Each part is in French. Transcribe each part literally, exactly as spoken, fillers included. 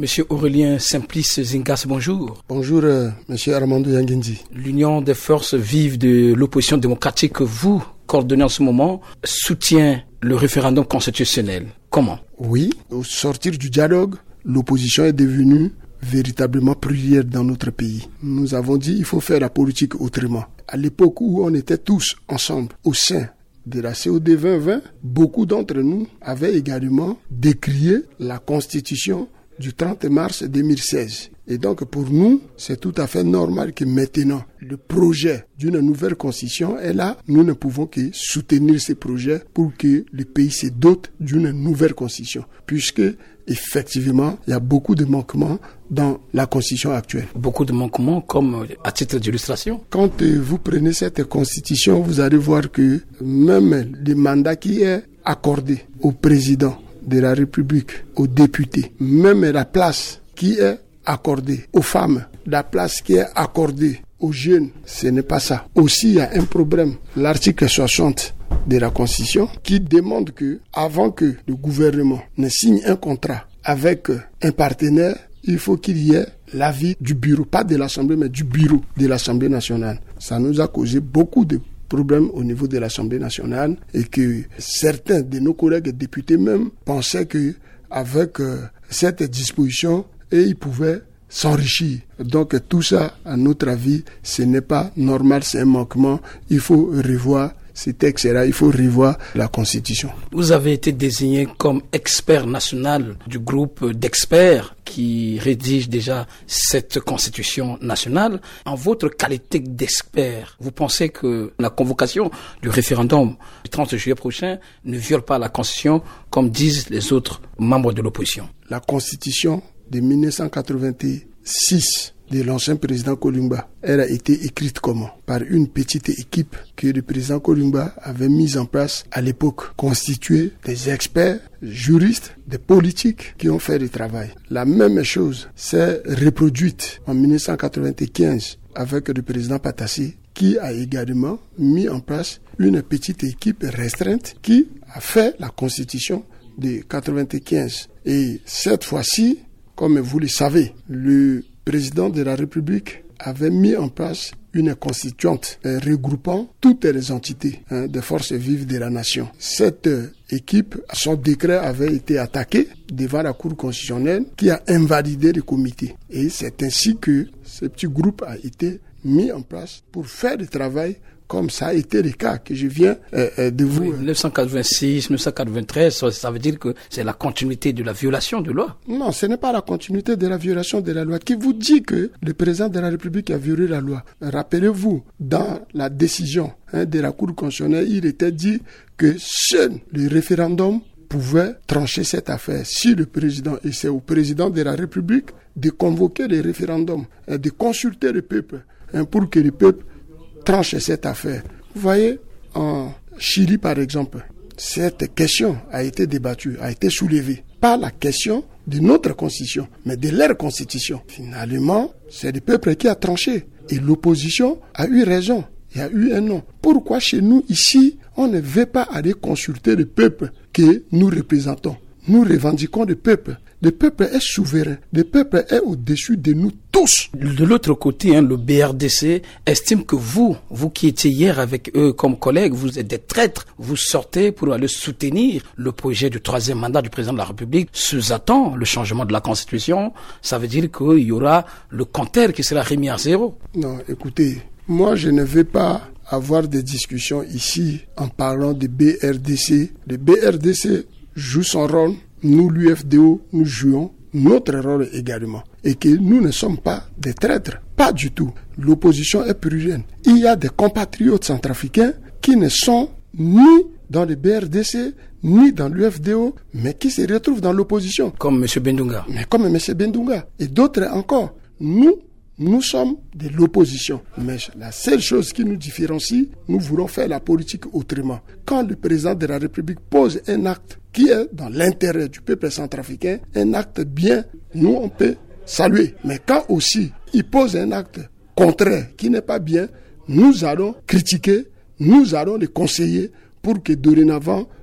Monsieur Aurélien Simplice Zingas, bonjour. Bonjour, euh, Monsieur Armando Yanguindi. L'Union des forces vives de l'opposition démocratique que vous coordonnez en ce moment soutient le référendum constitutionnel. Comment? Oui, au sortir du dialogue, l'opposition est devenue véritablement plurielle dans notre pays. Nous avons dit qu'il faut faire la politique autrement. À l'époque où on était tous ensemble au sein de la C O D vingt vingt, beaucoup d'entre nous avaient également décrié la constitution du trente mars deux mille seize. Et donc pour nous, c'est tout à fait normal que maintenant, le projet d'une nouvelle constitution est là. Nous ne pouvons que soutenir ce projet pour que le pays se dote d'une nouvelle constitution. Puisque, effectivement, il y a beaucoup de manquements dans la constitution actuelle. Beaucoup de manquements, comme à titre d'illustration? Quand euh, vous prenez cette constitution, vous allez voir que même le mandat qui est accordé au président de la République, aux députés, même la place qui est accordée aux femmes, la place qui est accordée aux jeunes, ce n'est pas ça. Aussi, il y a un problème. L'article soixante de la Constitution qui demande que, avant que le gouvernement ne signe un contrat avec un partenaire, il faut qu'il y ait l'avis du bureau, pas de l'Assemblée, mais du bureau de l'Assemblée nationale. Ça nous a causé beaucoup de problème au niveau de l'Assemblée nationale et que certains de nos collègues députés même pensaient que avec euh, cette disposition, et ils pouvaient s'enrichir. Donc tout ça, à notre avis, ce n'est pas normal, c'est un manquement. Il faut revoir ces textes-là, il faut revoir la Constitution. Vous avez été désigné comme expert national du groupe d'experts qui rédige déjà cette Constitution nationale. En votre qualité d'expert, vous pensez que la convocation du référendum du trente juillet prochain ne viole pas la Constitution comme disent les autres membres de l'opposition? La Constitution de mille neuf cent quatre-vingt-six de l'ancien président Kolingba, elle a été écrite comment? Par une petite équipe que le président Kolingba avait mise en place à l'époque, constituée des experts, juristes, des politiques qui ont fait le travail. La même chose s'est reproduite en mille neuf cent quatre-vingt-quinze avec le président Patassi, qui a également mis en place une petite équipe restreinte qui a fait la constitution de quatre-vingt-quinze. Et cette fois-ci, comme vous le savez, le président de la République avait mis en place une constituante euh, regroupant toutes les entités hein, des forces vives de la nation. Cette euh, équipe, son décret avait été attaqué devant la Cour constitutionnelle qui a invalidé le comité. Et c'est ainsi que ce petit groupe a été mis en place pour faire le travail comme ça a été le cas que je viens euh, de vous... Oui, neuf cent quatre-vingt-six, neuf cent quatre-vingt-treize, ça, ça veut dire que c'est la continuité de la violation de loi. Non, ce n'est pas la continuité de la violation de la loi. Qui vous dit que le président de la République a violé la loi? Rappelez-vous, dans la décision hein, de la Cour constitutionnelle, il était dit que seul le référendum pouvait trancher cette affaire. Si le président, et c'est au président de la République de convoquer le référendum, hein, de consulter le peuple hein, pour que le peuple tranche cette affaire. Vous voyez, en Chili par exemple, cette question a été débattue, a été soulevée. Pas la question de notre constitution, mais de leur constitution. Finalement, c'est le peuple qui a tranché. Et l'opposition a eu raison. Il y a eu un non. Pourquoi chez nous, ici, on ne veut pas aller consulter le peuple que nous représentons? Nous revendiquons le peuple. Le peuple est souverain. Le peuple est au-dessus de nous tous. De l'autre côté, hein, le B R D C estime que vous, vous qui étiez hier avec eux comme collègues, vous êtes des traîtres. Vous sortez pour aller soutenir le projet du troisième mandat du président de la République. Sous-attend le changement de la Constitution. Ça veut dire qu'il y aura le compteur qui sera remis à zéro. Non, écoutez, moi je ne vais pas avoir des discussions ici en parlant de B R D C. Le B R D C joue son rôle. Nous, l'U F D O, nous jouons notre rôle également. Et que nous ne sommes pas des traîtres. Pas du tout. L'opposition est plurielle. Il y a des compatriotes centrafricains qui ne sont ni dans le B R D C, ni dans l'U F D O, mais qui se retrouvent dans l'opposition. Comme M. Bendunga. Mais comme M. Bendunga. Et d'autres encore. Nous, nous sommes de l'opposition. Mais la seule chose qui nous différencie, nous voulons faire la politique autrement. Quand le président de la République pose un acte qui est dans l'intérêt du peuple centrafricain, un acte bien, nous on peut saluer. Mais quand aussi il pose un acte contraire qui n'est pas bien, nous allons critiquer, nous allons les conseiller pour que dorénavant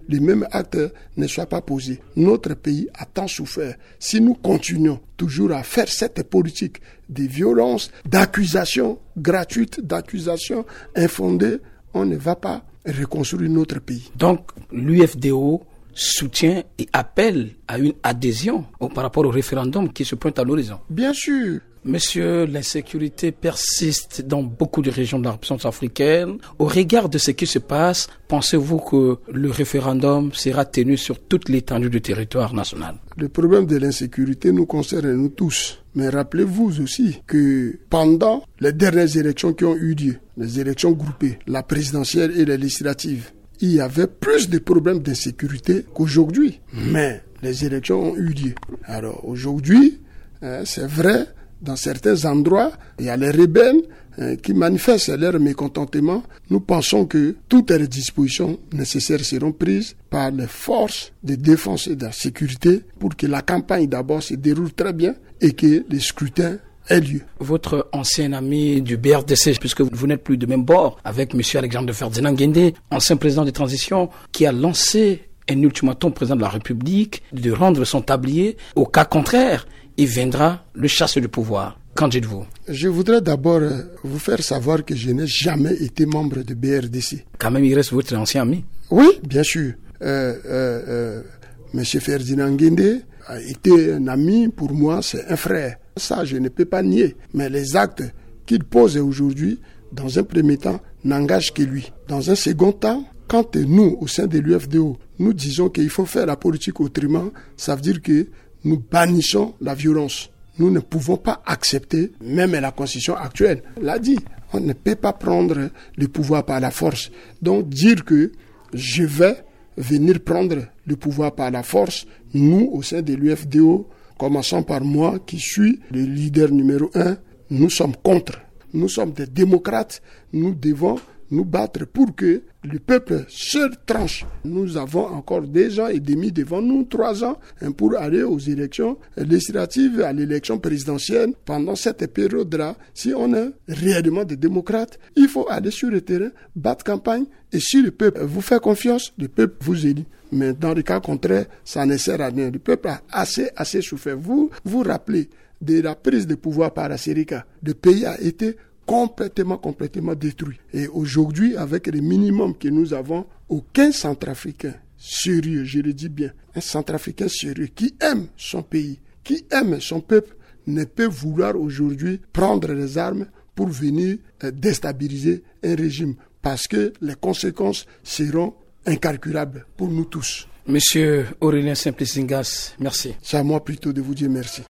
les mêmes actes ne soient pas posés. Notre pays a tant souffert. Si nous continuons toujours à faire cette politique de violence, d'accusations gratuites, d'accusations infondées, on ne va pas reconstruire notre pays. Donc, l'U F D O soutient et appelle à une adhésion par rapport au référendum qui se pointe à l'horizon. Bien sûr. Monsieur, l'insécurité persiste dans beaucoup de régions de la région africaine. Au regard de ce qui se passe, pensez-vous que le référendum sera tenu sur toute l'étendue du territoire national? Le problème de l'insécurité nous concerne nous tous. Mais rappelez-vous aussi que pendant les dernières élections qui ont eu lieu, les élections groupées, la présidentielle et les législatives, il y avait plus de problèmes d'insécurité qu'aujourd'hui. Mais les élections ont eu lieu. Alors aujourd'hui, hein, c'est vrai, dans certains endroits, il y a les rebelles hein, qui manifestent leur mécontentement. Nous pensons que toutes les dispositions nécessaires seront prises par les forces de défense et de la sécurité pour que la campagne d'abord se déroule très bien et que les scrutins aient lieu. Votre ancien ami du B R D C, puisque vous n'êtes plus de même bord, avec M. Alexandre Ferdinand Guindé, ancien président de transition, qui a lancé un ultimatum au président de la République de rendre son tablier. Au cas contraire, il viendra le chasser du pouvoir. Qu'en dites-vous? Je voudrais d'abord vous faire savoir que je n'ai jamais été membre de B R D C. Quand même, il reste votre ancien ami. Oui, bien sûr. Euh, euh, euh, M. Ferdinand Guindé a été un ami pour moi, c'est un frère. Ça, je ne peux pas nier. Mais les actes qu'il pose aujourd'hui, dans un premier temps, n'engagent que lui. Dans un second temps, quand nous, au sein de l'U F D O, nous disons qu'il faut faire la politique autrement, ça veut dire que nous bannissons la violence. Nous ne pouvons pas accepter, même la constitution actuelle l'a dit, on ne peut pas prendre le pouvoir par la force. Donc dire que je vais venir prendre le pouvoir par la force, nous, au sein de l'U F D O, commençons par moi qui suis le leader numéro un, nous sommes contre. Nous sommes des démocrates, nous devons nous battre pour que le peuple se tranche. Nous avons encore deux ans et demi devant nous, trois ans, pour aller aux élections législatives, à l'élection présidentielle. Pendant cette période-là, si on est réellement des démocrates, il faut aller sur le terrain, battre campagne, et si le peuple vous fait confiance, le peuple vous élit. Mais dans le cas contraire, ça ne sert à rien. Le peuple a assez, assez souffert. Vous vous rappelez de la prise de pouvoir par la Sérika. Le pays a été complètement, complètement détruit. Et aujourd'hui, avec le minimum que nous avons, aucun Centrafricain sérieux, je le dis bien, un Centrafricain sérieux qui aime son pays, qui aime son peuple, ne peut vouloir aujourd'hui prendre les armes pour venir déstabiliser un régime, parce que les conséquences seront incalculables pour nous tous. Monsieur Aurélien Simplice Zingas, merci. C'est à moi plutôt de vous dire merci.